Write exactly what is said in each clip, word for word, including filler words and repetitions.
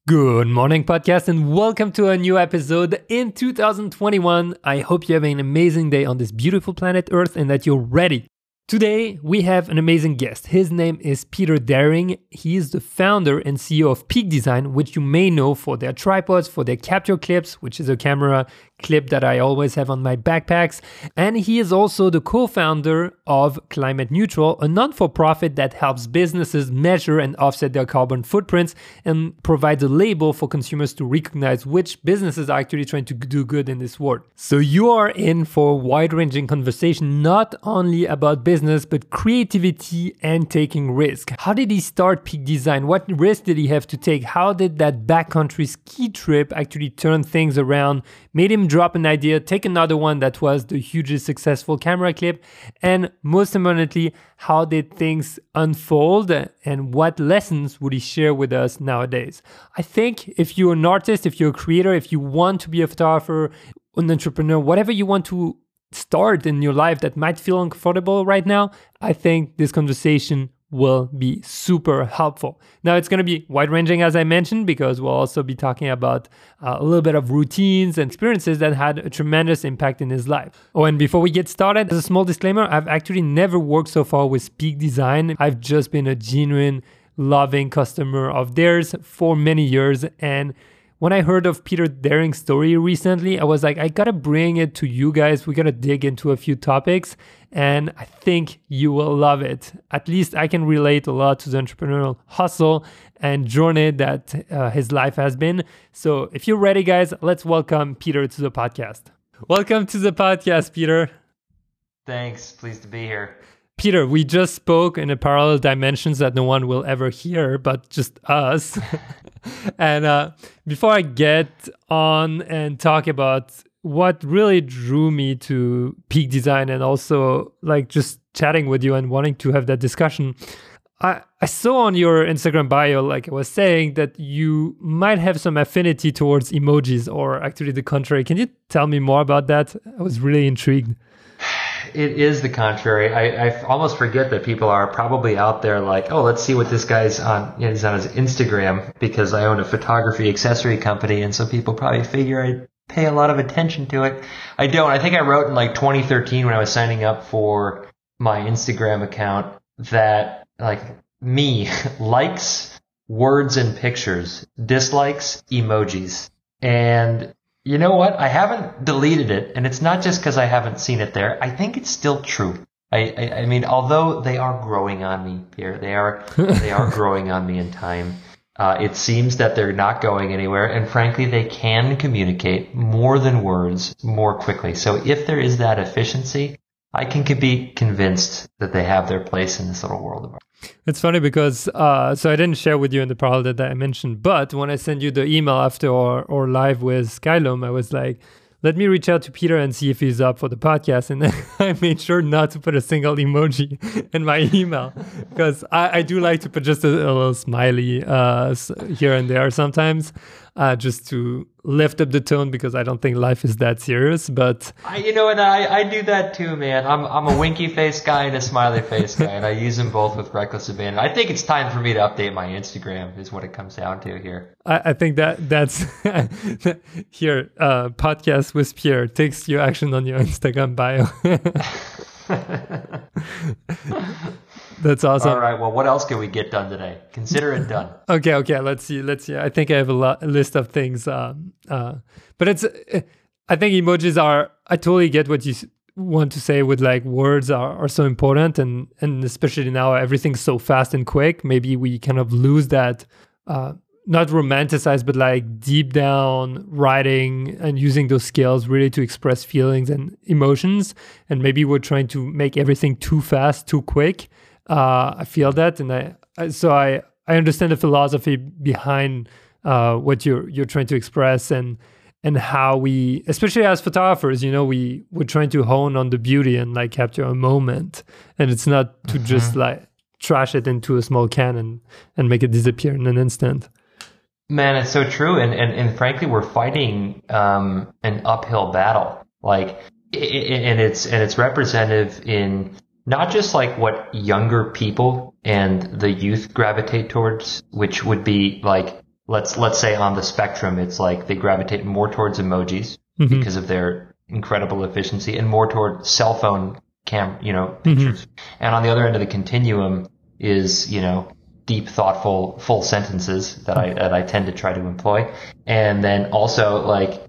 Good morning, podcast, and welcome to a new episode in two thousand twenty-one. I hope you have an amazing day on this beautiful planet Earth and that you're ready. Today, we have an amazing guest. His name is Peter Daring. He is the founder and C E O of Peak Design, which you may know for their tripods, for their capture clips, which is a camera clip that I always have on my backpacks. And he is also the co-founder of Climate Neutral, a non-for-profit that helps businesses measure and offset their carbon footprints and provides a label for consumers to recognize which businesses are actually trying to do good in this world. So you are in for a wide-ranging conversation, not only about business, but creativity and taking risk. How did he start Peak Design? What risk did he have to take? How did that backcountry ski trip actually turn things around, made him drop an idea, take another one that was the hugely successful camera clip, and most importantly, how did things unfold and what lessons would he share with us nowadays? I think if you're an artist, if you're a creator, if you want to be a photographer, an entrepreneur, whatever you want to start in your life that might feel uncomfortable right now, I think this conversation will be super helpful. Now, it's going to be wide-ranging, as I mentioned, because we'll also be talking about uh, a little bit of routines and experiences that had a tremendous impact in his life. Oh, and before we get started, as a small disclaimer, I've actually never worked so far with Peak Design. I've just been a genuine, loving customer of theirs for many years, and when I heard of Peter Daring's story recently, I was like, I gotta bring it to you guys. We gotta dig into a few topics, and I think you will love it. At least I can relate a lot to the entrepreneurial hustle and journey that uh, his life has been. So if you're ready, guys, let's welcome Peter to the podcast. Welcome to the podcast, Peter. Thanks. Pleased to be here. Peter, we just spoke in a parallel dimensions that no one will ever hear, but just us. And uh, before I get on and talk about what really drew me to Peak Design and also like just chatting with you and wanting to have that discussion, I, I saw on your Instagram bio, like I was saying, that you might have some affinity towards emojis, or actually the contrary. Can you tell me more about that? I was really intrigued. It is the contrary. I, I almost forget that people are probably out there like, oh, let's see what this guy's on. You know, he's on his Instagram, because I own a photography accessory company, and so people probably figure I pay a lot of attention to it. I don't. I think I wrote in like twenty thirteen when I was signing up for my Instagram account that like me likes words and pictures, dislikes emojis, and you know what? I haven't deleted it, and it's not just because I haven't seen it there. I think it's still true. I, I, I mean, although they are growing on me, Pierre, they are they are growing on me in time. Uh, it seems that they're not going anywhere, and frankly, they can communicate more than words more quickly. So if there is that efficiency, I can be convinced that they have their place in this little world of ours. It's funny because, uh, so I didn't share with you in the parallel that I mentioned, but when I sent you the email after our, our live with Skylum, I was like, let me reach out to Peter and see if he's up for the podcast. And then I made sure not to put a single emoji in my email, because I, I do like to put just a, a little smiley uh, here and there sometimes, uh, just to lift up the tone, because I don't think life is that serious. But I, you know, and I, I do that too, man. I'm I'm a winky face guy and a smiley face guy, and I use them both with reckless abandon. I think it's time for me to update my Instagram, is what it comes down to here. I, I think that that's here. Uh, podcast with Pierre takes your action on your Instagram bio. That's awesome. All right. Well, what else can we get done today? Consider it done. Okay. Okay. Let's see. Let's see. I think I have a, lot, a list of things. Um, uh, but it's, I think emojis are, I totally get what you want to say with like words are, are so important. And, and especially now everything's so fast and quick. Maybe we kind of lose that, uh, not romanticized, but like deep down writing and using those skills really to express feelings and emotions. And maybe we're trying to make everything too fast, too quick. Uh, I feel that, and I, I so I, I understand the philosophy behind uh, what you're you're trying to express, and and how we, especially as photographers, you know, we we're trying to hone on the beauty and like capture a moment, and it's not to mm-hmm. just like trash it into a small can and and make it disappear in an instant. Man, it's so true, and and, and frankly, we're fighting um, an uphill battle, like, and it's and it's representative in not just like what younger people and the youth gravitate towards, which would be like let's let's say on the spectrum, it's like they gravitate more towards emojis Mhm. because of their incredible efficiency, and more toward cell phone cam, you know, pictures. And on the other end of the continuum is, you know, deep, thoughtful, full sentences that I that I tend to try to employ, and then also like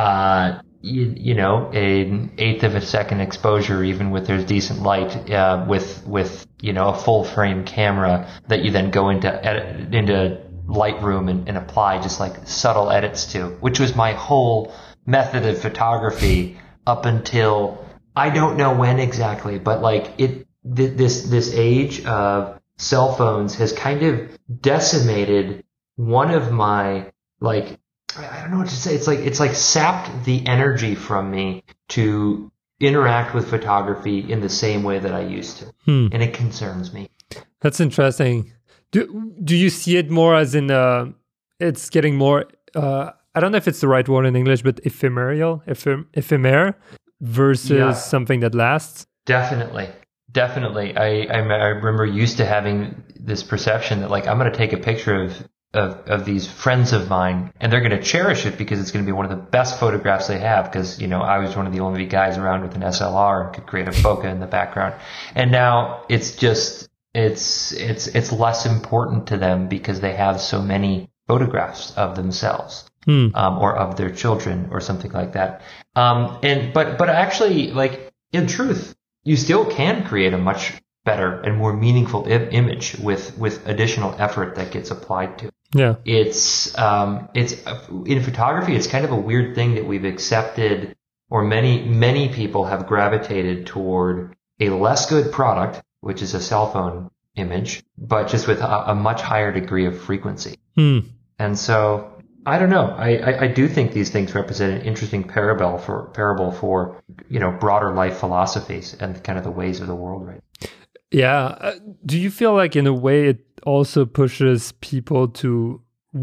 uh you, you know an eighth of a second exposure, even with there's decent light, uh, with with you know a full frame camera that you then go into edit, into Lightroom and, and apply just like subtle edits to, which was my whole method of photography up until I don't know when exactly, but like it th- this this age of cell phones has kind of decimated one of my like I don't know what to say. It's like it's like sapped the energy from me to interact with photography in the same way that I used to, Hmm. and it concerns me. That's interesting. Do do you see it more as in uh, it's getting more? Uh, I don't know if it's the right word in English, but ephemeral, ephem- ephemer versus Yeah. something that lasts. Definitely. Definitely. I, I, I remember used to having this perception that like, I'm going to take a picture of, of, of these friends of mine and they're going to cherish it because it's going to be one of the best photographs they have. Cause, you know, I was one of the only guys around with an S L R and could create a bokeh in the background. And now it's just, it's, it's, it's less important to them because they have so many photographs of themselves. Hmm. Um, or of their children or something like that. Um, and, but, but actually, like, in truth, you still can create a much better and more meaningful I- image with, with additional effort that gets applied to it. Yeah. It's, um, it's, in photography, it's kind of a weird thing that we've accepted, or many, many people have gravitated toward a less good product, which is a cell phone image, but just with a, a much higher degree of frequency. Hmm. And so, I don't know. I, I, I do think these things represent an interesting parable for parable for you know broader life philosophies and kind of the ways of the world, right? Yeah. Uh, do you feel like in a way it also pushes people to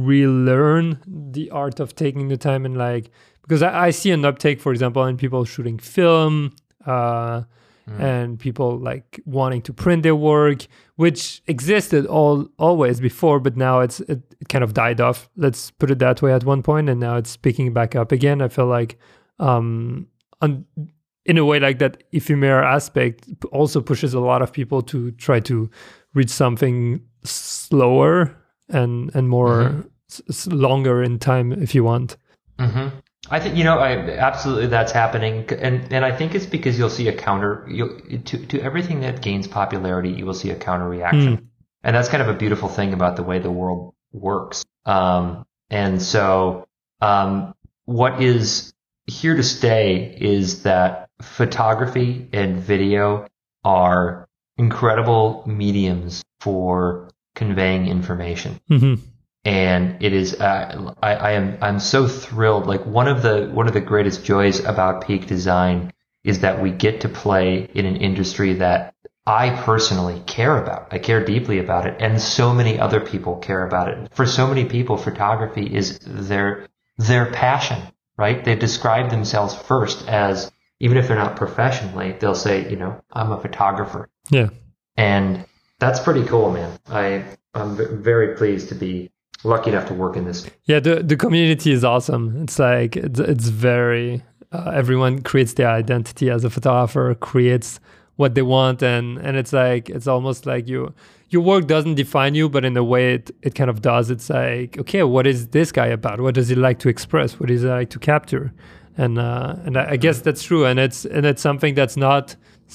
relearn the art of taking the time and like because I, I see an uptake, for example, in people shooting film, uh, mm. and people like wanting to print their work, which existed all always before, but now it's it, it kind of died off. Let's put it that way at one point, and now it's picking back up again. I feel like, um, on, in a way, like that ephemeral aspect also pushes a lot of people to try to reach something slower and and more mm-hmm. s- longer in time, if you want. Mm-hmm. I think you know, I absolutely that's happening, and and I think it's because you'll see a counter you'll, to to everything that gains popularity. You will see a counter reaction, mm. and that's kind of a beautiful thing about the way the world works. Um, and so, um, what is here to stay is that photography and video are incredible mediums for conveying information. Mm-hmm. And it is, uh, I, I am, I'm so thrilled. Like one of the, one of the greatest joys about Peak Design is that we get to play in an industry that I personally care about. I care deeply about it. And so many other people care about it. For so many people, photography is their, their passion, right? They describe themselves first as, even if they're not professionally, they'll say, you know, I'm a photographer. Yeah. And that's pretty cool, man. I, I'm v- very pleased to be lucky enough to work in this. Yeah, the the community is awesome. It's like it's, it's very uh, everyone creates their identity as a photographer, creates what they want, and and it's like it's almost like you your work doesn't define you, but in a way it, it kind of does. It's like, okay, what is this guy about? What does he like to express? What does he like to capture? And uh, and I, I guess that's true, and it's and it's something that's not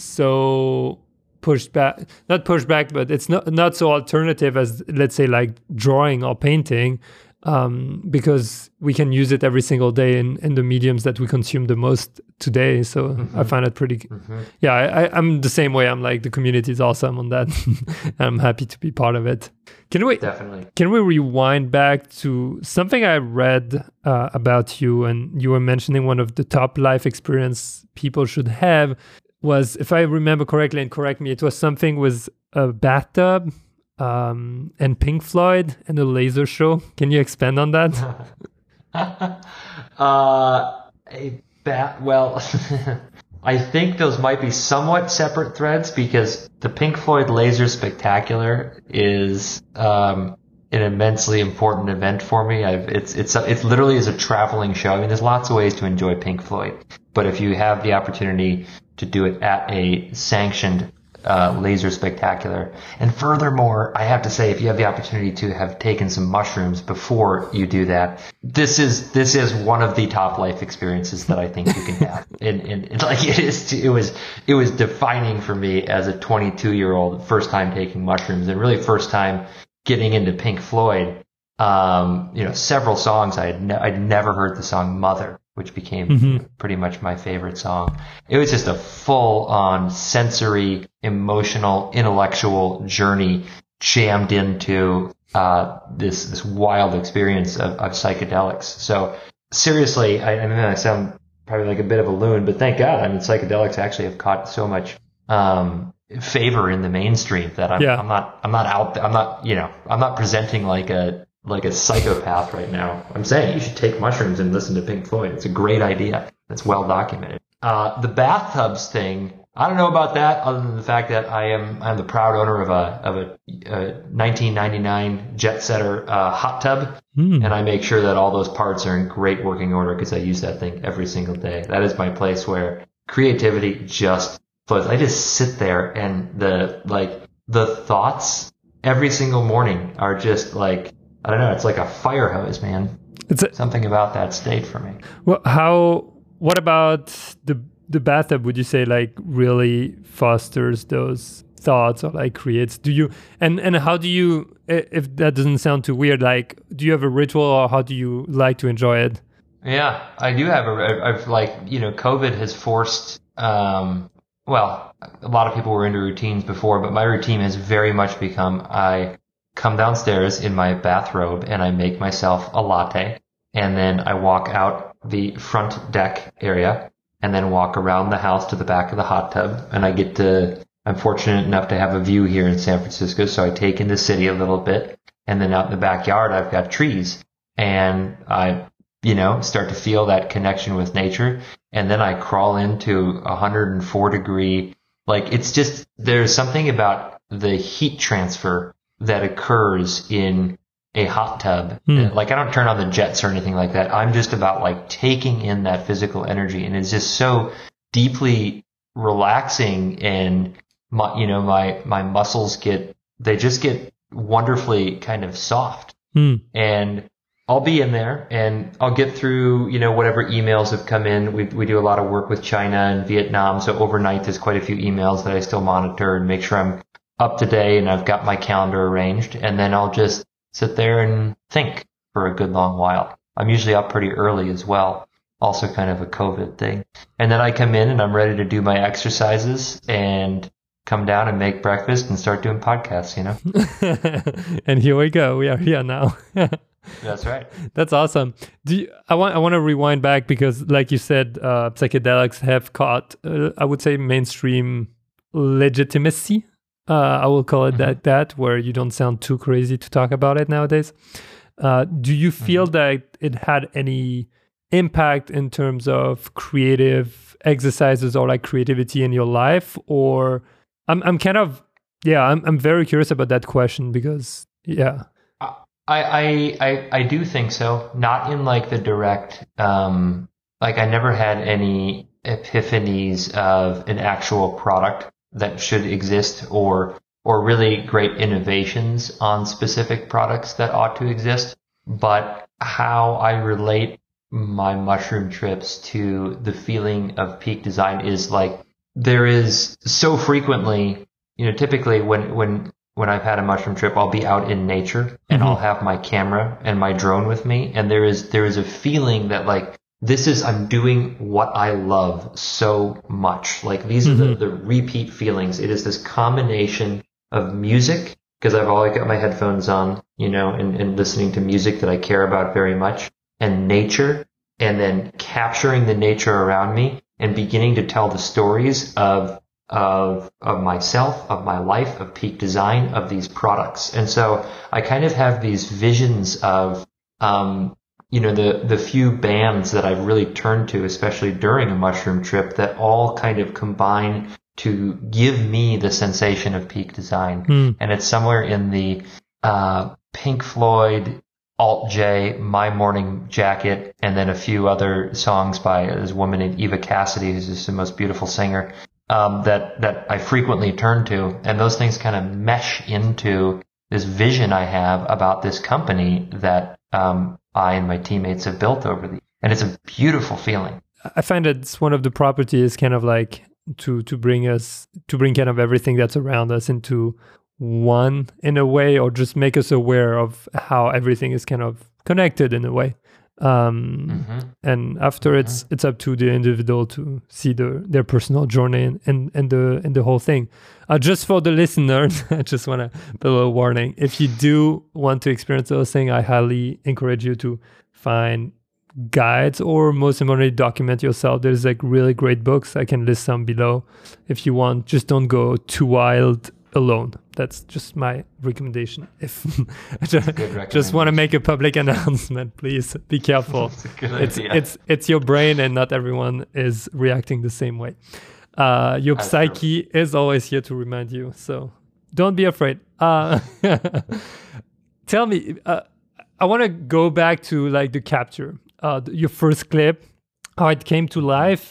so pushed back, not pushed back, but it's not not so alternative as, let's say, like drawing or painting, um, because we can use it every single day in, in the mediums that we consume the most today. So mm-hmm. I find it pretty, mm-hmm. yeah, I, I'm the same way. I'm like, the community is awesome on that. I'm happy to be part of it. Can we definitely can we rewind back to something I read uh, about you, and you were mentioning one of the top life experience people should have was, if I remember correctly, and correct me, it was something with a bathtub um, and Pink Floyd and a laser show. Can you expand on that? uh, a bat. Well, I think those might be somewhat separate threads, because the Pink Floyd Laser Spectacular is um, an immensely important event for me. I've, it's it's it's literally is a traveling show. I mean, there's lots of ways to enjoy Pink Floyd, but if you have the opportunity to do it at a sanctioned uh, laser spectacular, and furthermore, I have to say, if you have the opportunity to have taken some mushrooms before you do that, this is this is one of the top life experiences that I think you can have. and, and, and like it is, it was it was defining for me as a twenty-two year old, first time taking mushrooms, and really first time getting into Pink Floyd. Um, you know, several songs I had ne- I'd never heard the song Mother, which became mm-hmm. pretty much my favorite song. It was just a full on sensory, emotional, intellectual journey jammed into uh this this wild experience of, of psychedelics. So seriously, I, I mean, I sound probably like a bit of a loon, but thank God, I mean, psychedelics actually have caught so much um favor in the mainstream that I'm, yeah. I'm not I'm not out there, I'm not you know I'm not presenting like a like a psychopath right now. I'm saying you should take mushrooms and listen to Pink Floyd. It's a great idea. It's well documented. Uh, the bathtubs thing, I don't know about that, other than the fact that I am I'm the proud owner of a of a, a nineteen ninety-nine Jet Setter uh, hot tub, mm. and I make sure that all those parts are in great working order because I use that thing every single day. That is my place where creativity just flows. I just sit there and the like the thoughts every single morning are just like, I don't know, it's like a fire hose, man. It's a, something about that state for me. Well, how, what about the the bathtub, would you say, like, really fosters those thoughts or like creates, do you, and, and how do you, if that doesn't sound too weird, like, do you have a ritual or how do you like to enjoy it? Yeah, I do have a, I've like, you know, COVID has forced, um, well, a lot of people were into routines before, but my routine has very much become, I come downstairs in my bathrobe and I make myself a latte, and then I walk out the front deck area and then walk around the house to the back of the hot tub, and I get to, I'm fortunate enough to have a view here in San Francisco, so I take in the city a little bit, and then out in the backyard I've got trees, and I, you know, start to feel that connection with nature, and then I crawl into one hundred four degree, like, it's just, there's something about the heat transfer that occurs in a hot tub. Mm. Like, I don't turn on the jets or anything like that. I'm just about like taking in that physical energy, and it's just so deeply relaxing, and my, you know, my, my muscles get, they just get wonderfully kind of soft. Mm. And I'll be in there and I'll get through, you know, whatever emails have come in. We we do a lot of work with China and Vietnam, so overnight there's quite a few emails that I still monitor and make sure I'm up to date and I've got my calendar arranged, and then I'll just sit there and think for a good long while. I'm usually up pretty early as well, also kind of a COVID thing. And then I come in and I'm ready to do my exercises and come down and make breakfast and start doing podcasts, you know? And here we go. We are here now. That's right. That's awesome. Do you, I want I want to rewind back because, like you said, uh, psychedelics have caught, uh, I would say, mainstream legitimacy. Uh, I will call it mm-hmm. that, that, where you don't sound too crazy to talk about it nowadays. Uh, do you feel mm-hmm. that it had any impact in terms of creative exercises or like creativity in your life? Or I'm I'm kind of, yeah, I'm I'm very curious about that question because, yeah. I, I, I, I do think so. Not in like the direct, um, like I never had any epiphanies of an actual product that should exist, or, or really great innovations on specific products that ought to exist. But how I relate my mushroom trips to the feeling of peak design is like, there is so frequently, you know, typically when, when, When I've had a mushroom trip, I'll be out in nature and mm-hmm. I'll have my camera and my drone with me. And there is, there is a feeling that like, this is, I'm doing what I love so much. Like these mm-hmm. are the, the repeat feelings. It is this combination of music, because I've always got my headphones on, you know, and, and listening to music that I care about very much, and nature, and then capturing the nature around me and beginning to tell the stories of of of myself, of my life, of peak design, of these products. And so I kind of have these visions of um you know the the few bands that I've really turned to, especially during a mushroom trip, that all kind of combine to give me the sensation of peak design. Mm. And it's somewhere in the uh Pink Floyd, Alt J, My Morning Jacket, and then a few other songs by this woman named Eva Cassidy, who's just the most beautiful singer, um, that, that I frequently turn to. And those things kind of mesh into this vision I have about this company that um, I and my teammates have built over the, and it's a beautiful feeling. I find that it's one of the properties kind of like to, to bring us, to bring kind of everything that's around us into one in a way, or just make us aware of how everything is kind of connected in a way. Um, mm-hmm. And after mm-hmm. it's it's up to the individual to see the, their personal journey and, and, and the and the whole thing. Uh, just for the listeners, I just want to put a little warning. If you do want to experience those things, I highly encourage you to find guides, or most importantly, document yourself. There's like really great books. I can list some below if you want. Just don't go too wild alone. That's just my recommendation. If I just, just want to make a public announcement, please be careful. It's a good it's, idea. it's it's your brain, and not everyone is reacting the same way. Uh, your That's psyche true. Is always here to remind you, so don't be afraid. Uh, tell me, uh, I want to go back to like the capture, uh, your first clip, how it came to life,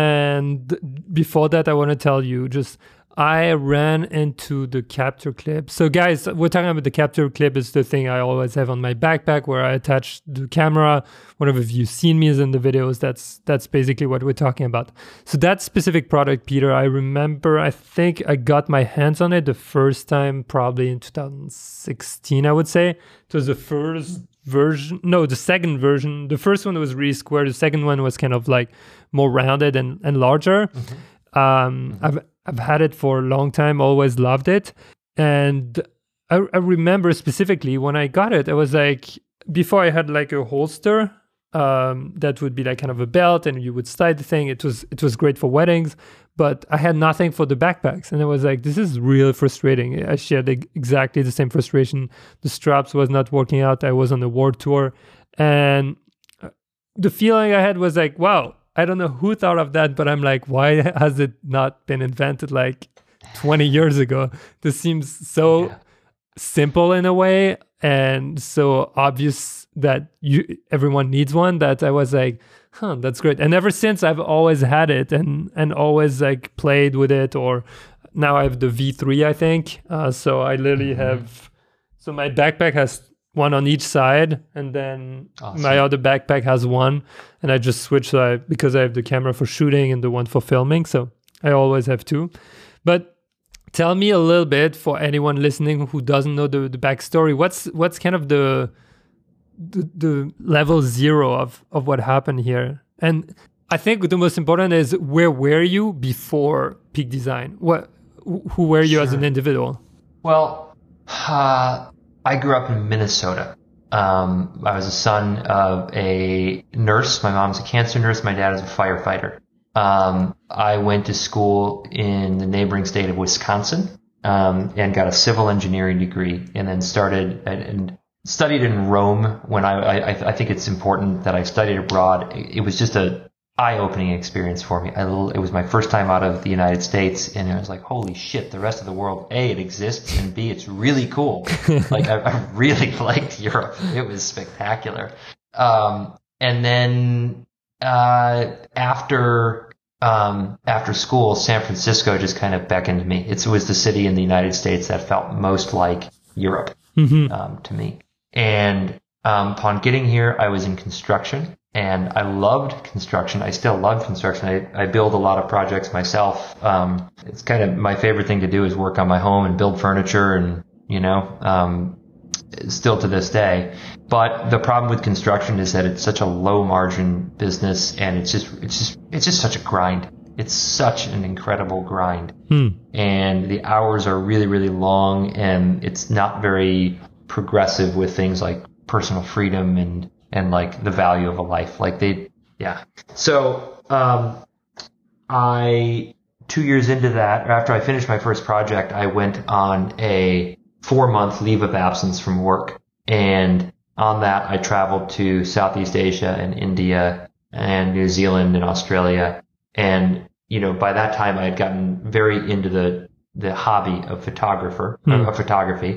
and before that, I want to tell you just. I ran into the capture clip. So guys, we're talking about the capture clip. Is the thing I always have on my backpack where I attach the camera. Whenever you've seen me in the videos, that's that's basically what we're talking about. So that specific product, Peter, I remember, I think I got my hands on it the first time probably in two thousand sixteen, I would say. It was the first version, no, the second version. The first one was really square. The second one was kind of like more rounded and, and larger. Mm-hmm. Um, mm-hmm. I've I've had it for a long time, always loved it. And I, I remember specifically when I got it, I was like, before I had like a holster um, that would be like kind of a belt and you would slide the thing. It was it was great for weddings, but I had nothing for the backpacks. And I was like, this is really frustrating. I shared exactly the same frustration. The straps was not working out. I was on a world tour. And the feeling I had was like, wow, I don't know who thought of that, but I'm like, why has it not been invented like twenty years ago? This seems so yeah. simple in a way and so obvious that you everyone needs one that I was like, huh, that's great. And ever since I've always had it and, and always like played with it, or now I have the V three, I think. Uh, so I literally mm-hmm. have, so my backpack has one on each side, and then awesome. My other backpack has one, and I just switch so I, because I have the camera for shooting and the one for filming, so I always have two. But tell me a little bit, for anyone listening who doesn't know the, the backstory, what's what's kind of the, the the level zero of, of what happened here? And I think the most important is, where were you before Peak Design? What who were you sure. as an individual? Well, uh I grew up in Minnesota. Um, I was a son of a nurse. My mom's a cancer nurse. My dad is a firefighter. Um, I went to school in the neighboring state of Wisconsin, um, and got a civil engineering degree, and then started and, and studied in Rome. When I, I, I think it's important that I studied abroad. It, it was just a eye-opening experience for me. I, it was my first time out of the United States, and I was like, holy shit, the rest of the world, A, it exists, and B, it's really cool. Like, I, I really liked Europe. It was spectacular. Um, and then, uh, after, um, after school, San Francisco just kind of beckoned me. It's, it was the city in the United States that felt most like Europe, mm-hmm. um, to me. And, um, upon getting here, I was in construction. And I loved construction. I still love construction. I, I build a lot of projects myself. Um, it's kind of my favorite thing to do is work on my home and build furniture, and, you know, um, still to this day. But the problem with construction is that it's such a low margin business, and it's just, it's just, it's just such a grind. It's such an incredible grind. Hmm. And the hours are really, really long, and it's not very progressive with things like personal freedom and, and like the value of a life. Like they, yeah. So, um, I, two years into that, or after I finished my first project, I went on a four month leave of absence from work. And on that, I traveled to Southeast Asia and India and New Zealand and Australia. And, you know, by that time I had gotten very into the, the hobby of photographer, mm. of photography.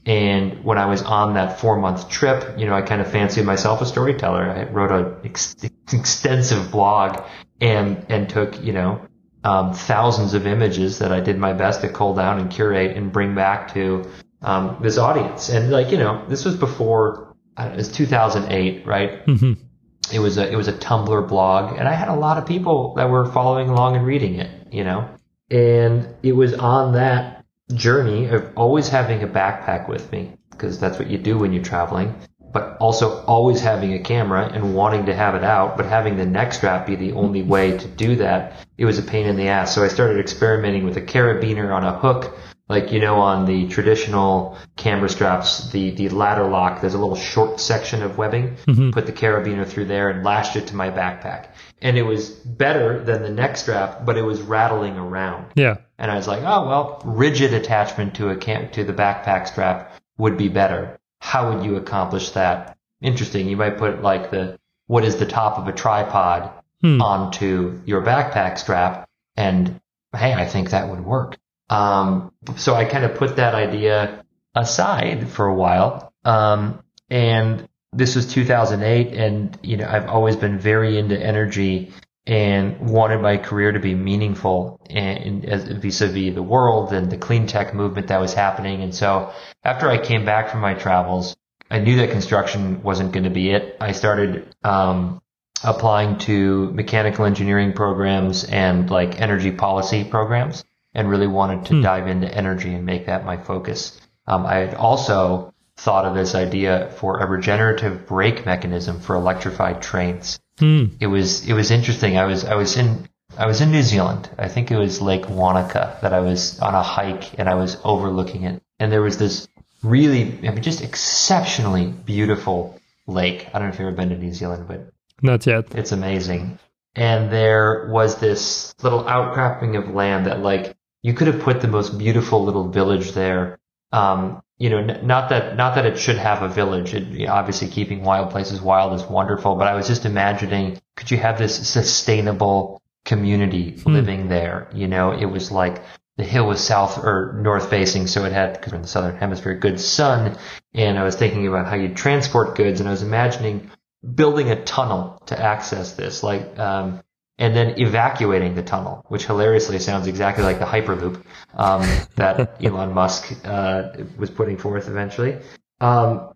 And when I was on that four month trip, you know, I kind of fancied myself a storyteller. I wrote an ex- extensive blog and, and took, you know, um, thousands of images that I did my best to cull down and curate and bring back to, um, this audience. And like, you know, this was before, uh, it was two thousand eight, right? Mm-hmm. It was a, it was a Tumblr blog, and I had a lot of people that were following along and reading it, you know, and it was on that journey of always having a backpack with me, because that's what you do when you're traveling, but also always having a camera and wanting to have it out, but having the neck strap be the only way to do that. It was a pain in the ass. So I started experimenting with a carabiner on a hook, like, you know, on the traditional camera straps, the, the ladder lock, there's a little short section of webbing, mm-hmm. put the carabiner through there and lashed it to my backpack. And it was better than the neck strap, but it was rattling around. Yeah. And I was like, oh, well, rigid attachment to a cam- to the backpack strap would be better. How would you accomplish that? Interesting. You might put like the, what is the top of a tripod hmm. onto your backpack strap. And hey, I think that would work. Um, so I kind of put that idea aside for a while. Um, and this was two thousand eight, and, you know, I've always been very into energy and wanted my career to be meaningful and, and as vis-a-vis the world and the clean tech movement that was happening. And so after I came back from my travels, I knew that construction wasn't going to be it. I started, um, applying to mechanical engineering programs and like energy policy programs, and really wanted to hmm. dive into energy and make that my focus. Um, I had also thought of this idea for a regenerative brake mechanism for electrified trains. Hmm. It was, it was interesting. I was, I was in, I was in New Zealand. I think it was Lake Wanaka that I was on a hike and I was overlooking it. And there was this really, I mean, just exceptionally beautiful lake. I don't know if you've ever been to New Zealand, but not yet. It's amazing. And there was this little outcropping of land that, like, you could have put the most beautiful little village there. Um, you know, n- not that, not that it should have a village. It, you know, obviously keeping wild places wild is wonderful, but I was just imagining, could you have this sustainable community mm. living there? You know, it was like the hill was south or north facing, so it had, because we're in the southern hemisphere, good sun. And I was thinking about how you transport goods, and I was imagining building a tunnel to access this, like, um, and then evacuating the tunnel, which hilariously sounds exactly like the Hyperloop um, that Elon Musk uh, was putting forth eventually. Um,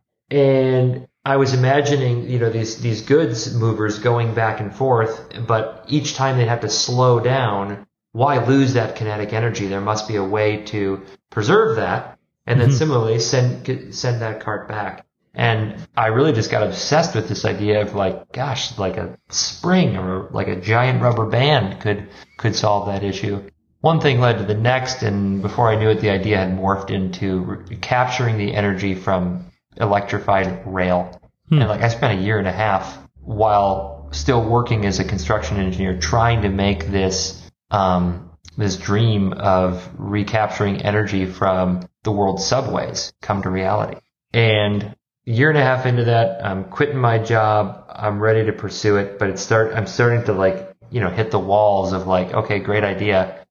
and I was imagining, you know, these these goods movers going back and forth, but each time they'd have to slow down. Why lose that kinetic energy? There must be a way to preserve that, and then mm-hmm. similarly send send that cart back. And I really just got obsessed with this idea of, like, gosh, like a spring or like a giant rubber band could, could solve that issue. One thing led to the next, and before I knew it, the idea had morphed into re- capturing the energy from electrified rail. Hmm. And like, I spent a year and a half while still working as a construction engineer trying to make this, um, this dream of recapturing energy from the world's subways come to reality. And a year and a half into that, I'm quitting my job. I'm ready to pursue it, but it's start, I'm starting to, like, you know, hit the walls of, like, okay, great idea.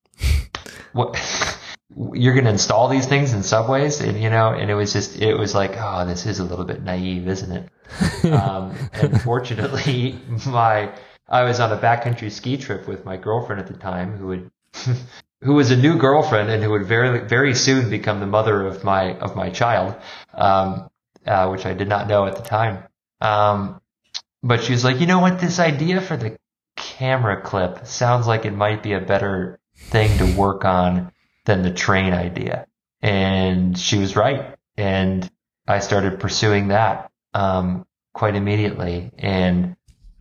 What, you're going to install these things in subways? And, you know, and it was just, it was like, oh, this is a little bit naive, isn't it? um, and fortunately, my, I was on a backcountry ski trip with my girlfriend at the time, who would, who was a new girlfriend and who would very, very soon become the mother of my, of my child. Um, Uh, which I did not know at the time. Um, but she was like, you know what, this idea for the camera clip sounds like it might be a better thing to work on than the train idea. And she was right. And I started pursuing that, um, quite immediately. And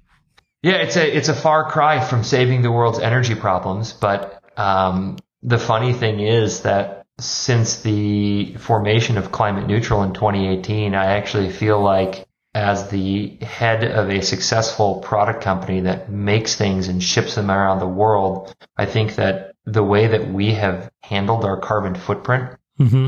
yeah, it's a, it's a far cry from saving the world's energy problems. But, um, the funny thing is that since the formation of Climate Neutral in twenty eighteen, I actually feel like, as the head of a successful product company that makes things and ships them around the world, I think that the way that we have handled our carbon footprint mm-hmm.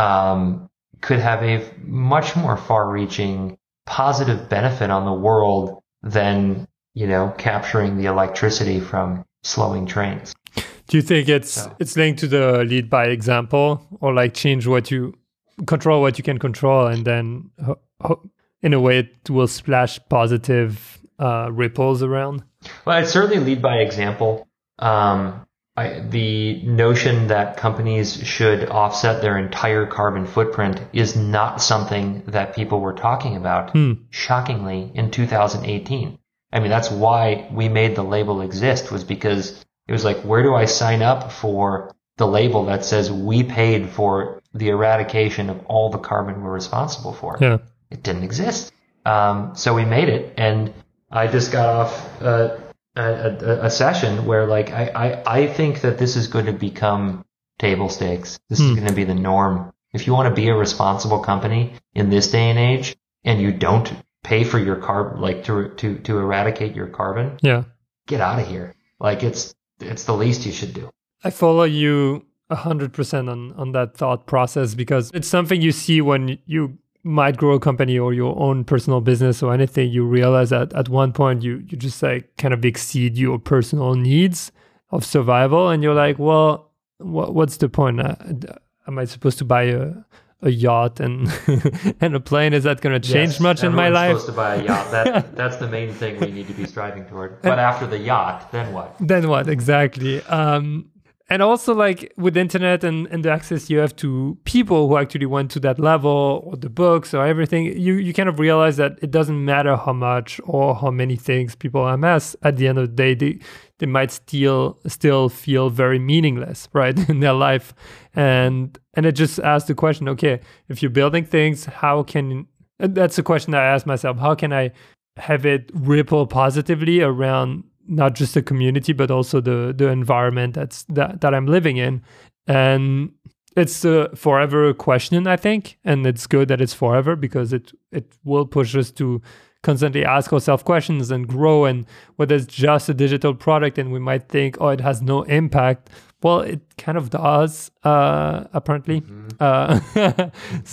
um, could have a much more far-reaching positive benefit on the world than, you know, capturing the electricity from slowing trains. Do you think it's so. it's linked to the lead by example, or like change what you control what you can control, and then ho- ho- in a way it will splash positive uh, ripples around. Well, I'd certainly lead by example. Um, I, the notion that companies should offset their entire carbon footprint is not something that people were talking about, Hmm. shockingly, in two thousand eighteen. I mean, that's why we made the label exist, was because it was like, where do I sign up for the label that says we paid for the eradication of all the carbon we're responsible for? Yeah. It didn't exist. Um, so we made it, and I just got off uh, a, a, a session where, like, I, I, I think that this is going to become table stakes. This Hmm. is going to be the norm. If you want to be a responsible company in this day and age, and you don't pay for your carbon, like to to to eradicate your carbon, Yeah. get out of here. Like, it's it's the least you should do. I follow you one hundred percent on, on that thought process, because it's something you see when you might grow a company or your own personal business or anything. You realize that at one point you, you just like kind of exceed your personal needs of survival. And you're like, well, what, what's the point? Uh, am I supposed to buy a, a yacht and and a plane? Is that going to change Yes, much in my everyone's life? supposed to buy a yacht. That, that's the main thing we need to be striving toward. But after the yacht, then what? Then what exactly? Um, and also, like with internet and, and the access you have to people who actually went to that level, or the books or everything, you, you kind of realize that it doesn't matter how much or how many things people amass. At the end of the day, they they might still still feel very meaningless, right, in their life. And and it just asks the question, okay, if you're building things, how can, and that's the question that I ask myself, how can I have it ripple positively around not just the community, but also the the environment that's that, that I'm living in? And it's a forever question, I think, and it's good that it's forever, because it it will push us to constantly ask ourselves questions and grow. And whether it's just a digital product and we might think, oh, it has no impact, well, it kind of does, uh, apparently. Mm-hmm. Uh,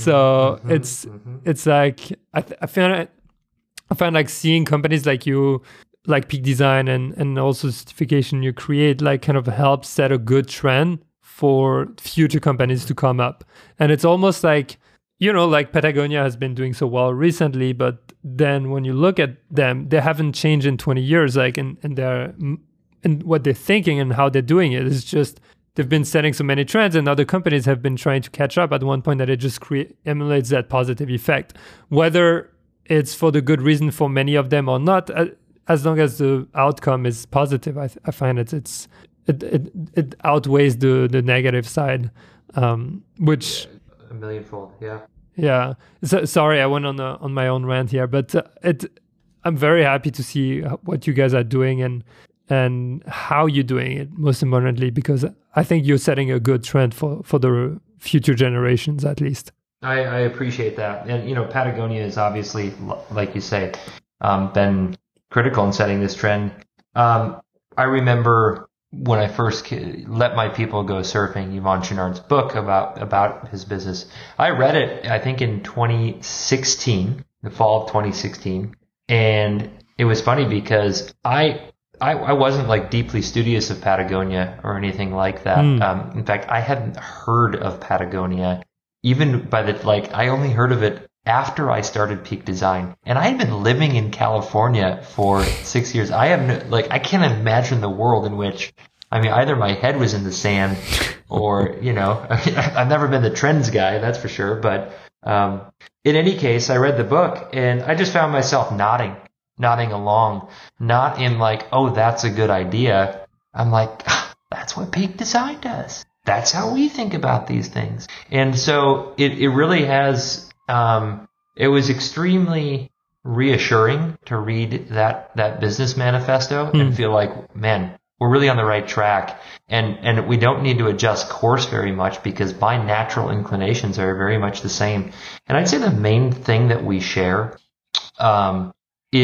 so Mm-hmm. it's Mm-hmm. it's like I th- I find it, I find like seeing companies like you, like Peak Design and and also certification you create, like kind of help set a good trend for future companies to come up. And it's almost like, you know, like Patagonia has been doing so well recently, but then when you look at them, they haven't changed in twenty years, like in, in their and what they're thinking and how they're doing it. It's just they've been setting so many trends, and other companies have been trying to catch up at one point, that it just create, emulates that positive effect. Whether it's for the good reason for many of them or not, uh, as long as the outcome is positive, I, th- I find it it's it, it it outweighs the the negative side, um, which A millionfold, yeah. yeah. So, sorry, I went on a, on my own rant here, but uh, it I'm very happy to see what you guys are doing and and how you're doing it, most importantly, because I think you're setting a good trend for for the future generations, at least. I, I appreciate that. And, you know, Patagonia has obviously, like you say, um, been critical in setting this trend. Um, I remember when I first let my people go surfing, Yvon Chouinard's book about, about his business. I read it, I think, in twenty sixteen, the fall of twenty sixteen. And it was funny because I, I, I wasn't like deeply studious of Patagonia or anything like that. Mm. Um, in fact, I hadn't heard of Patagonia. Even by the, like, I only heard of it after I started Peak Design. And I had been living in California for six years. I have no, like, I can't imagine the world in which, I mean, either my head was in the sand or, you know, I've never been the trends guy, that's for sure. But, um, in any case, I read the book and I just found myself nodding, nodding along, not in like, oh, that's a good idea. I'm like, ah, that's what Peak Design does. That's how we think about these things. And so it, it really has, um, it was extremely reassuring to read that, that business manifesto mm. and feel like, man, we're really on the right track. And, and we don't need to adjust course very much because my natural inclinations are very much the same. And I'd say the main thing that we share, um,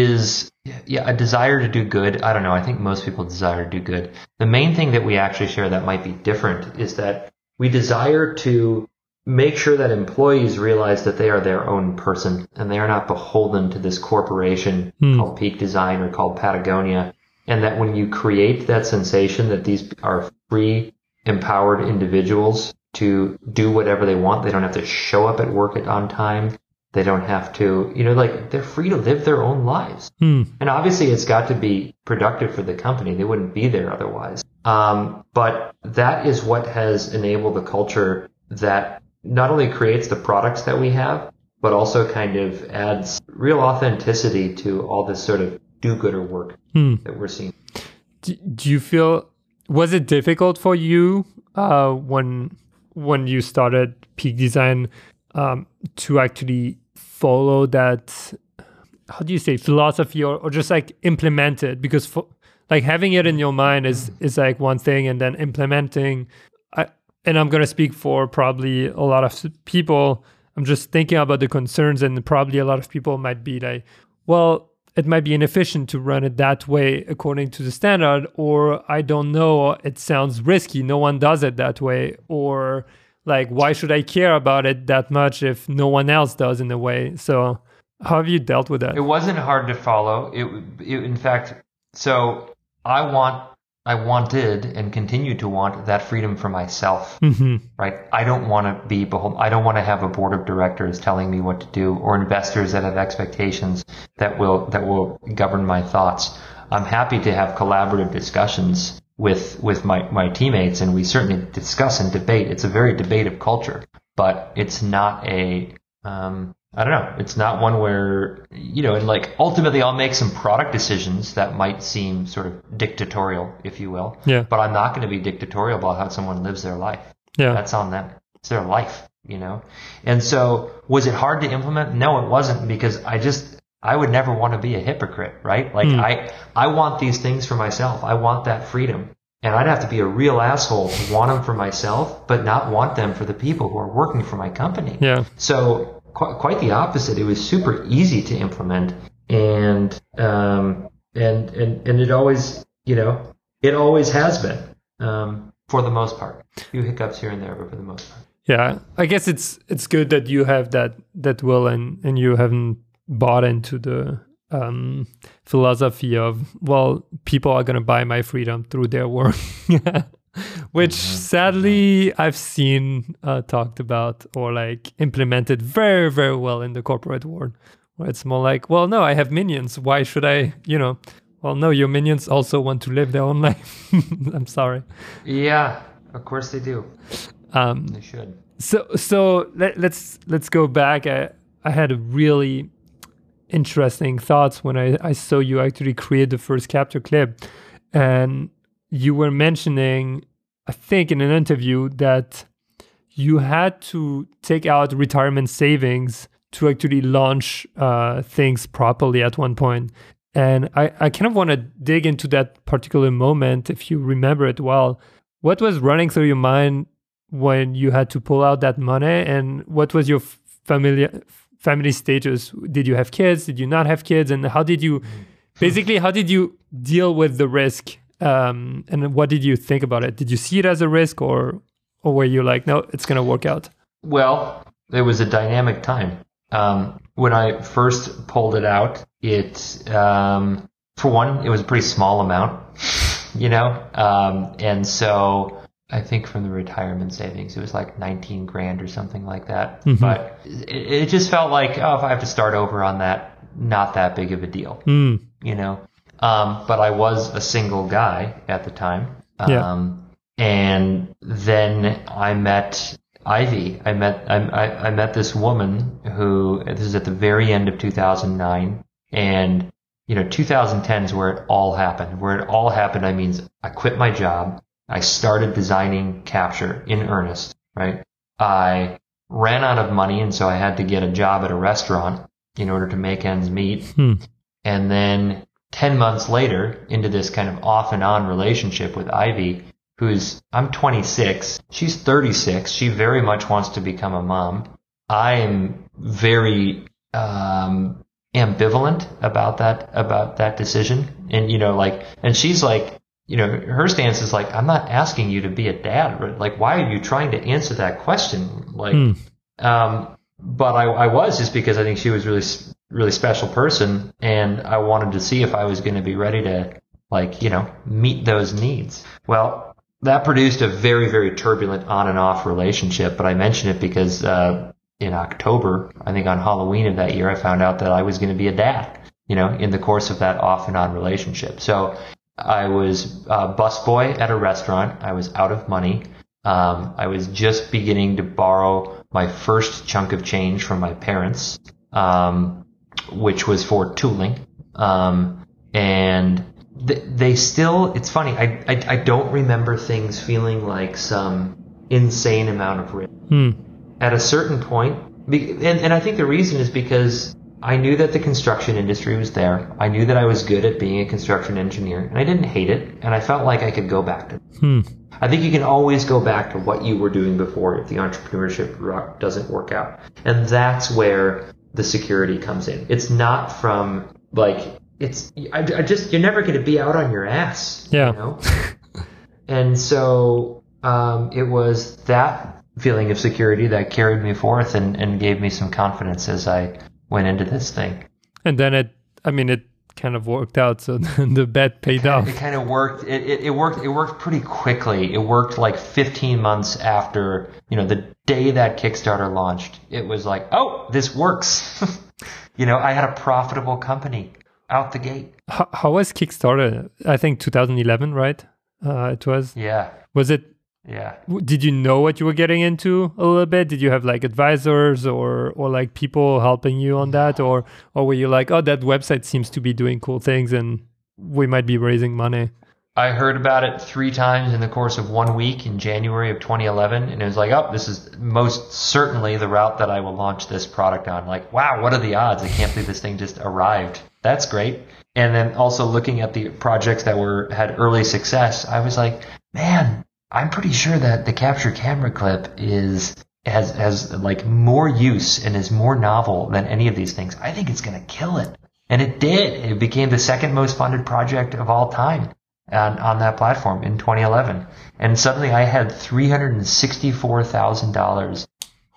is yeah, a desire to do good. I don't know. I think most people desire to do good. The main thing that we actually share that might be different is that we desire to make sure that employees realize that they are their own person and they are not beholden to this corporation hmm. called Peak Design or called Patagonia. And that when you create that sensation that these are free, empowered individuals to do whatever they want. They don't have to show up at work at on time. They don't have to, you know, like they're free to live their own lives. Hmm. And obviously it's got to be productive for the company. They wouldn't be there otherwise. Um, but that is what has enabled the culture that not only creates the products that we have, but also kind of adds real authenticity to all this sort of do-gooder work hmm. that we're seeing. Do, do you feel, was it difficult for you uh, when when you started Peak Design um, to actually follow that, how do you say, philosophy, or, or just like implement it? Because for, like having it in your mind is is like one thing, and then implementing, I, and I'm going to speak for probably a lot of people. I'm just thinking about the concerns, and probably a lot of people might be like, well, it might be inefficient to run it that way according to the standard, or I don't know, it sounds risky, no one does it that way, or like, why should I care about it that much if no one else does in a way? So how have you dealt with that? It wasn't hard to follow. It, it in fact, so I want, I wanted and continue to want that freedom for myself, mm-hmm. right? I don't want to be beholden. I don't want to have a board of directors telling me what to do, or investors that have expectations that will, that will govern my thoughts. I'm happy to have collaborative discussions with, with my, my teammates, and we certainly discuss and debate. It's a very debative culture, but it's not a, um, I don't know. It's not one where, you know, and like ultimately I'll make some product decisions that might seem sort of dictatorial, if you will. Yeah. But I'm not going to be dictatorial about how someone lives their life. Yeah. That's on them. It's their life, you know? And so was it hard to implement? No, it wasn't, because I just, I would never want to be a hypocrite, right? Like mm. I, I want these things for myself. I want that freedom. And I'd have to be a real asshole to want them for myself, but not want them for the people who are working for my company. Yeah. So, quite the opposite. It was super easy to implement, and um, and and and it always, you know, it always has been, um, for the most part. A few hiccups here and there, but for the most part. Yeah, I guess it's it's good that you have that that will, and and you haven't bought into the um, philosophy of, well, people are gonna buy my freedom through their work. Which sadly I've seen uh, talked about or like implemented very, very well in the corporate world, where it's more like, well, no, I have minions. Why should I, you know, well, no, your minions also want to live their own life. I'm sorry. Yeah, of course they do. Um, they should. So, so let, let's let's go back. I, I had a really interesting thoughts when I, I saw you actually create the first capture clip, and you were mentioning, I think in an interview, that you had to take out retirement savings to actually launch uh, things properly at one point. And I, I kind of want to dig into that particular moment, if you remember it well. What was running through your mind when you had to pull out that money, and what was your family, family status? Did you have kids? Did you not have kids? And how did you, basically, how did you deal with the risk? Um, and what did you think about it? Did you see it as a risk, or or were you like, no, it's going to work out? Well, it was a dynamic time. Um, when I first pulled it out, it, um, for one, it was a pretty small amount, you know? Um, and so I think from the retirement savings, it was like nineteen grand or something like that. Mm-hmm. But it, it just felt like, oh, if I have to start over on that, not that big of a deal, mm. you know? Um, but I was a single guy at the time. Um, yeah. And then I met Ivy. I met, I, I, I met this woman who, this is at the very end of two thousand nine. And, you know, two thousand ten is where it all happened. Where it all happened, I mean, I quit my job. I started designing capture in earnest, right? I ran out of money, and so I had to get a job at a restaurant in order to make ends meet. Hmm. And then ten months later, into this kind of off and on relationship with Ivy, who's, I'm twenty-six, she's thirty-six, she very much wants to become a mom. I am very um ambivalent about that, about that decision. And, you know, like, and she's like, you know, her stance is like, I'm not asking you to be a dad. Like, why are you trying to answer that question? Like, hmm. um, but I, I was, just because I think she was really, really special person, and I wanted to see if I was going to be ready to, like, you know, meet those needs. Well, that produced a very, very turbulent on and off relationship. But I mention it because uh, in October, I think on Halloween of that year, I found out that I was going to be a dad, you know, in the course of that off and on relationship. So I was a busboy at a restaurant. I was out of money. Um, I was just beginning to borrow my first chunk of change from my parents, um, which was for tooling. Um, and th- they still, it's funny, I, I, I don't remember things feeling like some insane amount of risk. Hmm. At a certain point, be- and, and I think the reason is because I knew that the construction industry was there. I knew that I was good at being a construction engineer, and I didn't hate it, and I felt like I could go back to it. Hmm. I think you can always go back to what you were doing before if the entrepreneurship route doesn't work out. And that's where the security comes in. It's not from, like, it's, I, I just, you're never going to be out on your ass. Yeah. You know? And so um, it was that feeling of security that carried me forth and, and gave me some confidence as I went into this thing. And then it, I mean, it kind of worked out. So the bet paid it off. It kind of worked. It, it, it worked. It worked pretty quickly. It worked like fifteen months after, you know, the day that Kickstarter launched. It was like, oh, this works. You know, I had a profitable company out the gate. How, how was Kickstarter? I think two thousand eleven, right? Uh, it was. Yeah. Was it? Yeah. Did you know what you were getting into a little bit? Did you have like advisors or or like people helping you on that, or or were you like, oh, that website seems to be doing cool things and we might be raising money? I heard about it three times in the course of one week in January of twenty eleven, and it was like, oh, this is most certainly the route that I will launch this product on. Like, wow, what are the odds? I can't believe this thing just arrived. That's great. And then also looking at the projects that were had early success, I was like, man, I'm pretty sure that the capture camera clip is has has like more use and is more novel than any of these things. I think it's going to kill it. And it did. It became the second most funded project of all time on, on that platform in twenty eleven. And suddenly I had three hundred sixty-four thousand dollars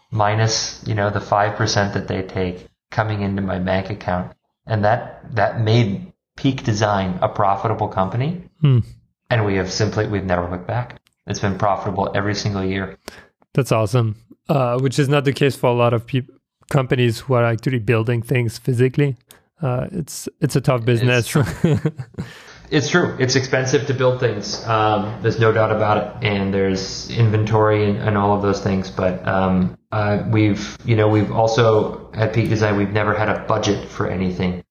minus, you know, the five percent that they take coming into my bank account. And that, that made Peak Design a profitable company. Hmm. And we have simply, we've never looked back. It's been profitable every single year. That's awesome. Uh, which is not the case for a lot of peop- companies who are actually building things physically. Uh, it's it's a tough business. It's true. It's true. It's expensive to build things. Um, there's no doubt about it. And there's inventory and, and all of those things. But um, uh, we've, you know, we've also at Peak Design, we've never had a budget for anything.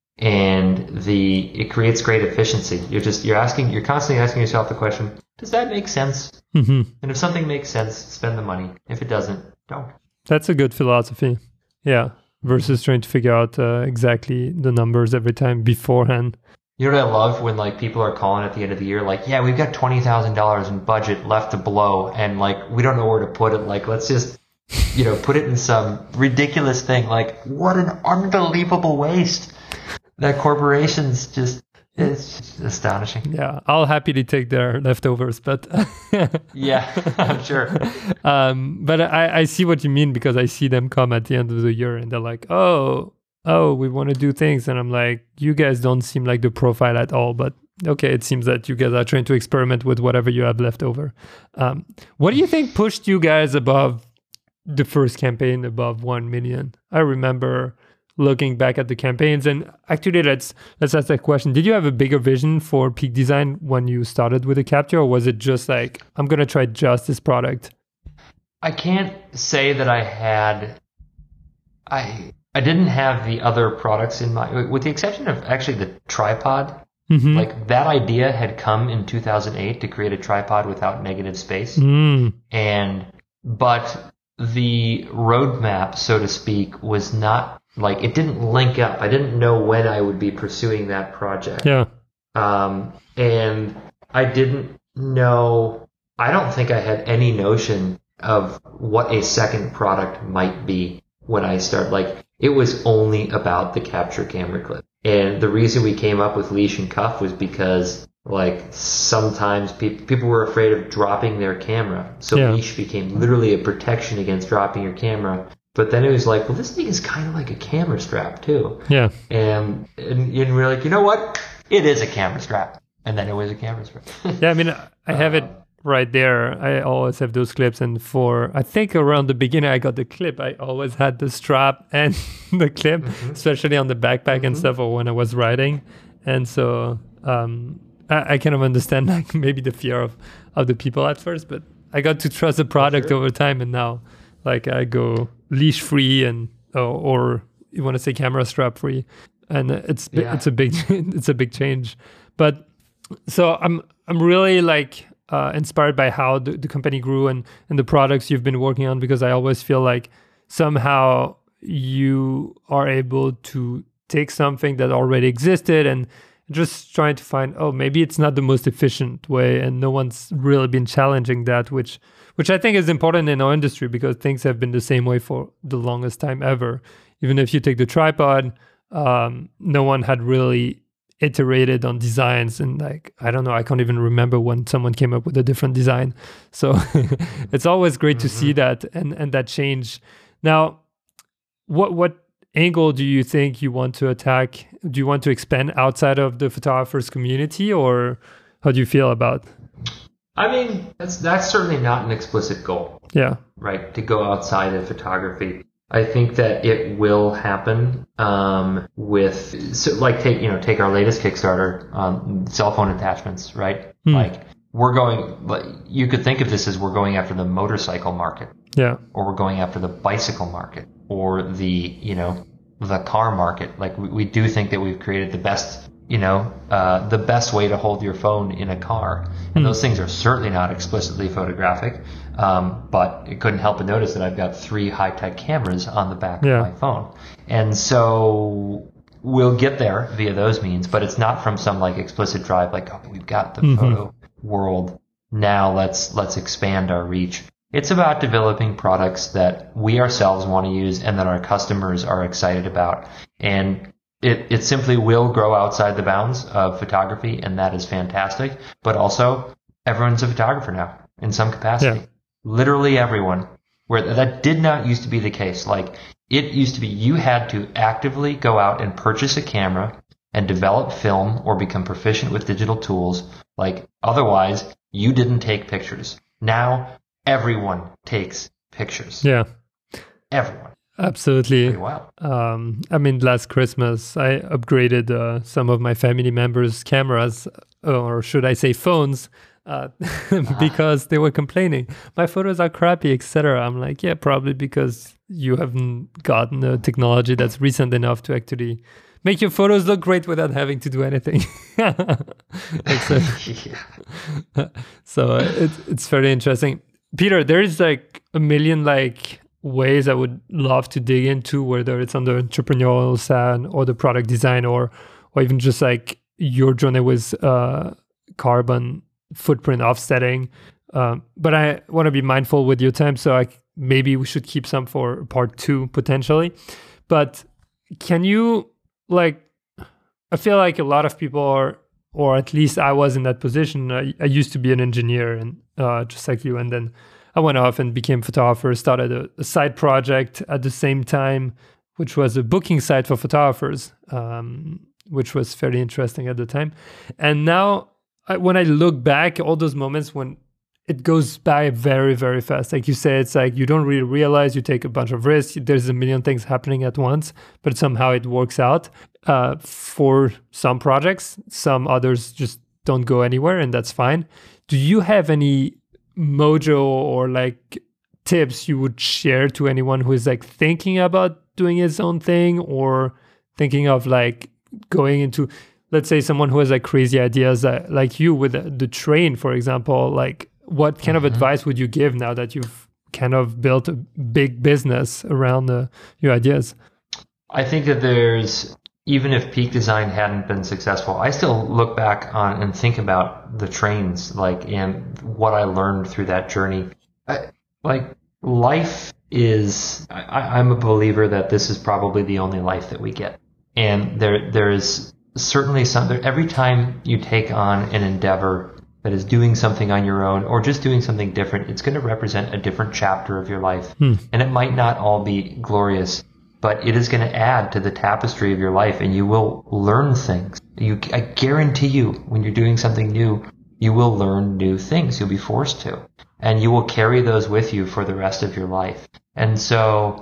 And the it creates great efficiency. You're just you're asking you're constantly asking yourself the question, does that make sense? Mm-hmm. And if something makes sense, spend the money. If it doesn't, don't. That's a good philosophy. Yeah. Versus trying to figure out uh, exactly the numbers every time beforehand. You know what I love when like people are calling at the end of the year, like, yeah, we've got twenty thousand dollars in budget left to blow, and like we don't know where to put it. Like, let's just, you know, put it in some ridiculous thing. Like, what an unbelievable waste. That corporations just, it's just astonishing. Yeah, I'll happily take their leftovers, but yeah, I'm sure. Um, but I, I see what you mean, because I see them come at the end of the year and they're like, oh, oh, we want to do things. And I'm like, you guys don't seem like the profile at all, but okay, it seems that you guys are trying to experiment with whatever you have left over. Um, what do you think pushed you guys above the first campaign, above one million? I remember looking back at the campaigns, and actually let's let's ask that question. Did you have a bigger vision for Peak Design when you started with the Capture, or was it just like, I'm going to try just this product? I can't say that I had, I I didn't have the other products in mind, with the exception of actually the tripod. Mm-hmm. Like that idea had come in two thousand eight to create a tripod without negative space. Mm. And, but the roadmap, so to speak, was not, like, it didn't link up. I didn't know when I would be pursuing that project. Yeah. Um, and I didn't know, I don't think I had any notion of what a second product might be when I started. Like, it was only about the capture camera clip. And the reason we came up with Leash and Cuff was because, like, sometimes pe- people were afraid of dropping their camera. So yeah. Leash became literally a protection against dropping your camera. But then it was like, well, this thing is kind of like a camera strap, too. Yeah. And, and, and we're like, you know what? It is a camera strap. And then it was a camera strap. Yeah, I mean, I have it right there. I always have those clips. And for, I think around the beginning, I got the clip. I always had the strap and the clip, mm-hmm. especially on the backpack mm-hmm. and stuff, or when I was riding. And so um, I, I kind of understand like maybe the fear of, of the people at first, but I got to trust the product sure. over time. And now like I go leash free and, or, or you want to say camera strap free. And it's, yeah. it's a big, it's a big change. But so I'm, I'm really like, Uh, inspired by how the, the company grew and, and the products you've been working on, because I always feel like somehow you are able to take something that already existed and just trying to find, oh, maybe it's not the most efficient way, and no one's really been challenging that, which which I think is important in our industry, because things have been the same way for the longest time ever. Even if you take the tripod, um, no one had really iterated on designs, and like I don't know, I can't even remember when someone came up with a different design. So it's always great mm-hmm. to see that and and that change. Now, what what angle do you think you want to attack? Do you want to expand outside of the photographers community, or how do you feel about? I mean, that's that's certainly not an explicit goal. Yeah. Right, to go outside of photography. I think that it will happen um, with, so like take, you know, take our latest Kickstarter, um, cell phone attachments, right? Hmm. Like we're going, like you could think of this as we're going after the motorcycle market. Yeah. Or we're going after the bicycle market, or the, you know, the car market. Like we, we do think that we've created the best, you know, uh, the best way to hold your phone in a car. And hmm. those things are certainly not explicitly photographic. Um, but it couldn't help but notice that I've got three high-tech cameras on the back yeah. of my phone. And so we'll get there via those means, but it's not from some like explicit drive, like, okay, we've got the mm-hmm. photo world. Now let's, let's expand our reach. It's about developing products that we ourselves want to use and that our customers are excited about. And it, it simply will grow outside the bounds of photography, and that is fantastic. But also, everyone's a photographer now in some capacity. Yeah. Literally everyone, where that did not used to be the case. Like it used to be you had to actively go out and purchase a camera and develop film or become proficient with digital tools. Like otherwise you didn't take pictures. Now everyone takes pictures. Yeah. Everyone. Absolutely. Pretty wild. Um, I mean, last Christmas I upgraded uh, some of my family members' cameras, or should I say phones, Uh, because they were complaining, my photos are crappy, et cetera. I'm like, yeah, probably because you haven't gotten a technology that's recent enough to actually make your photos look great without having to do anything. So it's it's very interesting. Peter, there is like a million like ways I would love to dig into, whether it's on the entrepreneurial side or the product design, or or even just like your journey with uh, carbon footprint offsetting, um, but I want to be mindful with your time, so I maybe we should keep some for part two potentially. But can you, like, I feel like a lot of people are, or at least I was in that position. I, I used to be an engineer, and uh, just like you, and then I went off and became a photographer, started a, a side project at the same time, which was a booking site for photographers, um, which was fairly interesting at the time. And now I, when I look back, all those moments when it goes by very, very fast. Like you say, it's like you don't really realize, you take a bunch of risks. There's a million things happening at once, but somehow it works out uh, for some projects. Some others just don't go anywhere, and that's fine. Do you have any mojo or like tips you would share to anyone who is like thinking about doing his own thing, or thinking of like going into, let's say someone who has like crazy ideas uh, like you with the, the train, for example? Like what kind mm-hmm. of advice would you give now that you've kind of built a big business around the, your ideas? I think that there's, even if Peak Design hadn't been successful, I still look back on and think about the trains, like, and what I learned through that journey. I, like life is, I, I'm a believer that this is probably the only life that we get. And there, there is certainly some, every time you take on an endeavor that is doing something on your own or just doing something different, it's going to represent a different chapter of your life. Hmm. And it might not all be glorious, but it is going to add to the tapestry of your life, and you will learn things. You, I guarantee you, when you're doing something new, you will learn new things. You'll be forced to. And you will carry those with you for the rest of your life. And so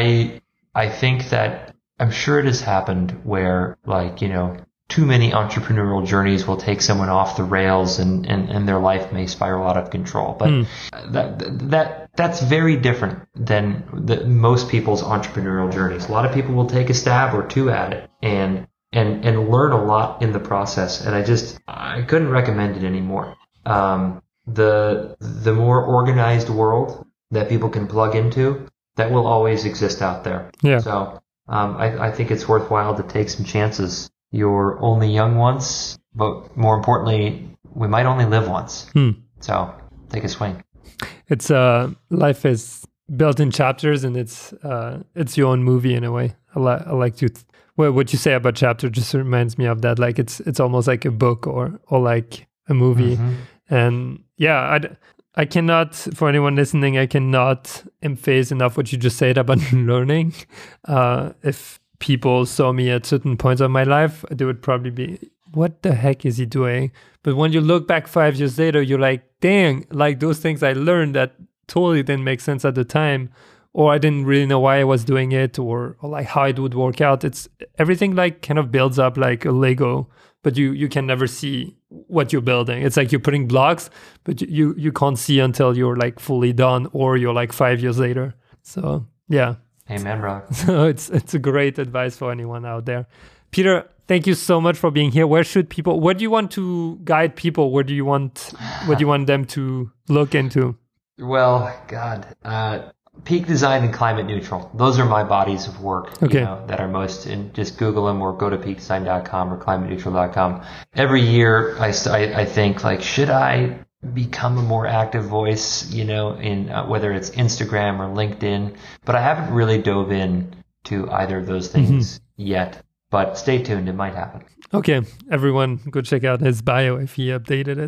I I think that I'm sure it has happened where, like, you know, too many entrepreneurial journeys will take someone off the rails and, and, and their life may spiral out of control. But mm. that that that's very different than the, most people's entrepreneurial journeys. A lot of people will take a stab or two at it and and and learn a lot in the process. And I just I couldn't recommend it anymore. Um, the the more organized world that people can plug into, that will always exist out there. Yeah. So um, I, I think it's worthwhile to take some chances. You're only young once, but more importantly, we might only live once. Hmm. So take a swing. It's uh, life is built in chapters, and it's uh, it's your own movie in a way. I, li- I like to. Th- well, what you say about chapter just reminds me of that. Like it's it's almost like a book or or like a movie. Mm-hmm. And yeah, I, I cannot, for anyone listening, I cannot emphasize enough what you just said about learning. Uh, if people saw me at certain points of my life, they would probably be, what the heck is he doing? But when you look back five years later, you're like, dang, like those things I learned that totally didn't make sense at the time, or I didn't really know why I was doing it, or, or like how it would work out. It's everything like kind of builds up like a Lego, but you you can never see what you're building. It's like you're putting blocks, but you you can't see until you're like fully done, or you're like five years later. So yeah. Amen, bro. So it's it's a great advice for anyone out there. Peter, thank you so much for being here. Where should people? Where do you want to guide people? Where do you want? What do you want them to look into? Well, God, uh, Peak Design and Climate Neutral. Those are my bodies of work. Okay. You know, that are most. In, just Google them or go to peak design dot com or climate neutral dot com. Every year, I I, I think like, should I become a more active voice, you know, in uh, whether it's Instagram or LinkedIn, but I haven't really dove in to either of those things mm-hmm. yet, but stay tuned. It might happen. Okay. Everyone go check out his bio if he updated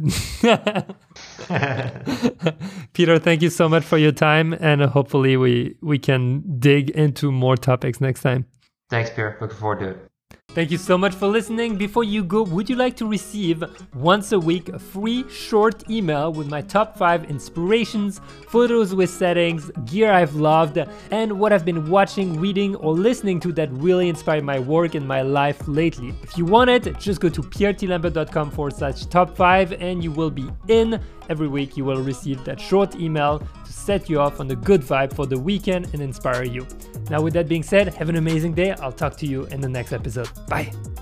it. Peter, thank you so much for your time. And hopefully we, we can dig into more topics next time. Thanks, Pierre. Looking forward to it. Thank you so much for listening. Before you go, would you like to receive once a week a free short email with my top five inspirations, photos with settings, gear I've loved, and what I've been watching, reading, or listening to that really inspired my work and my life lately? If you want it, just go to pierretylambert.com forward slash top five and you will be in. Every week you will receive that short email to set you off on a good vibe for the weekend and inspire you. Now with that being said, have an amazing day. I'll talk to you in the next episode. Bye.